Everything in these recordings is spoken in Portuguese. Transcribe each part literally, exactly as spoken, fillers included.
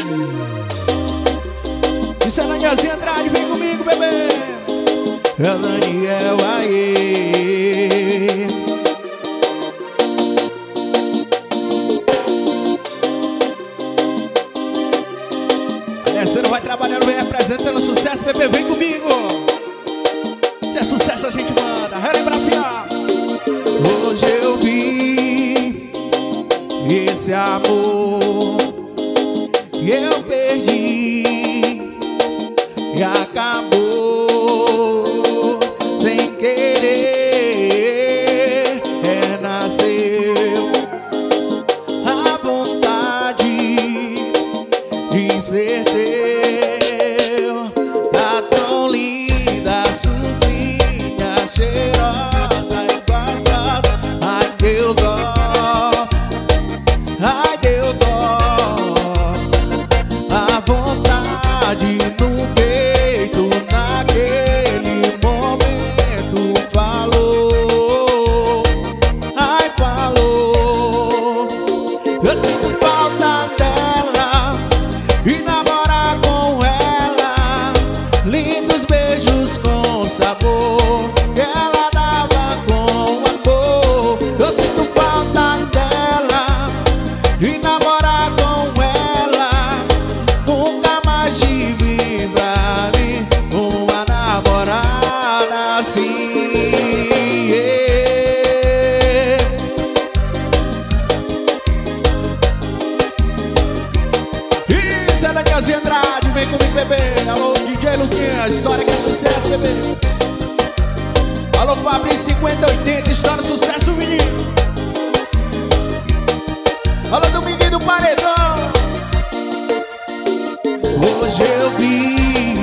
Isso é Danielzinho Andrade, vem comigo, bebê. É o Daniel aí. Você não vai trabalhando, vem representando sucesso, bebê, vem comigo. Se é sucesso a gente manda, relembra assim, ó. Hoje eu vi esse amor que eu perdi e acabou sem querer. Renasceu a vontade de ser teu. Tá tão linda, suvinha, cheirosa e gostosa. Ai, deu dó, ai, deu dó. A vontade no peito naquele momento falou, ai, falou. Eu sinto falta dela e namorar com ela, lindos beijos com sabor que ela dava com amor. Eu sinto falta dela e namorar com ela, nunca mais tive pra mim uma namorada assim. Isso é Danielzinho Andrade, vem comigo, bebê. Alô, D J Luquinhas, história que é sucesso, bebê. Alô, Fabrício cinquenta oitenta, história sucesso, menino. Alô, Dominguinho do Paredão. Hoje eu vi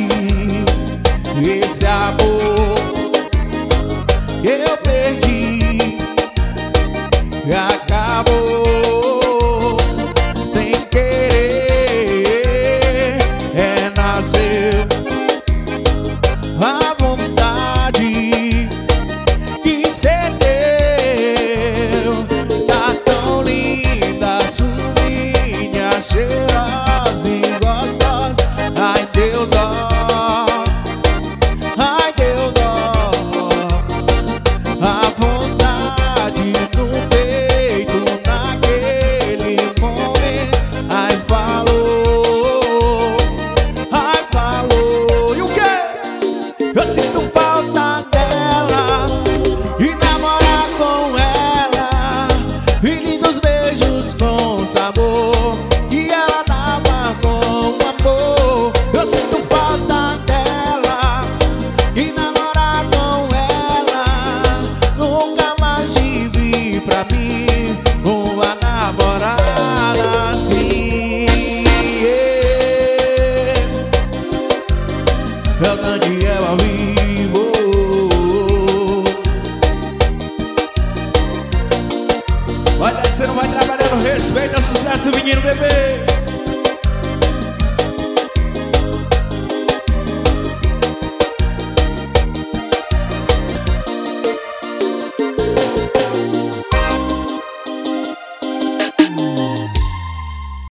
esse amor que eu perdi e acabou sem querer. Renasceu a vontade de ser teu. Tá tão linda, suvinha, cheirosa e gostosa. Ai, deu dó, ai, deu dó. A vontade no peito naquele momento, ai, falou, ai, falou. E o quê? Eu sinto falta dela e namorar com ela, e lindos beijos com sabor que ela dava com amor. Eu sinto falta dela e namorar com ela, nunca mais tive pra mim uma namorada